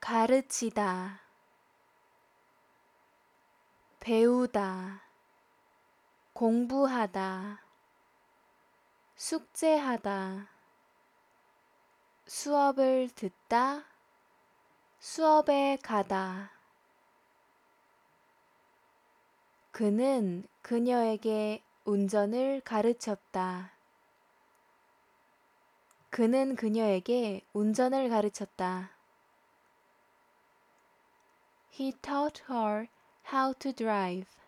가르치다, 배우다, 공부하다, 숙제하다, 수업을 듣다, 수업에 가다. 그는 그녀에게 운전을 가르쳤다. 그는 그녀에게 운전을 가르쳤다. He taught her how to drive.